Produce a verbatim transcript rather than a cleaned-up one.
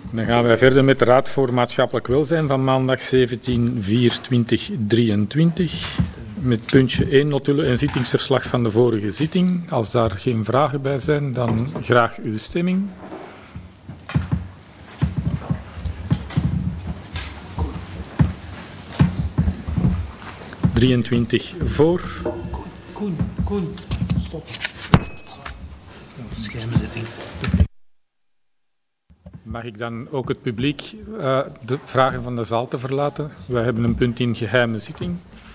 Dan gaan wij verder met de Raad voor Maatschappelijk Welzijn van maandag zeventien vier tweeduizend drieëntwintig. Met puntje één notulen en zittingsverslag van de vorige zitting. Als daar geen vragen bij zijn, dan graag uw stemming. drieëntwintig voor. Koen, Koen, stop. Schermzitting. Mag ik dan ook het publiek uh, de vragen van de zaal te verlaten? Wij hebben een punt in geheime zitting.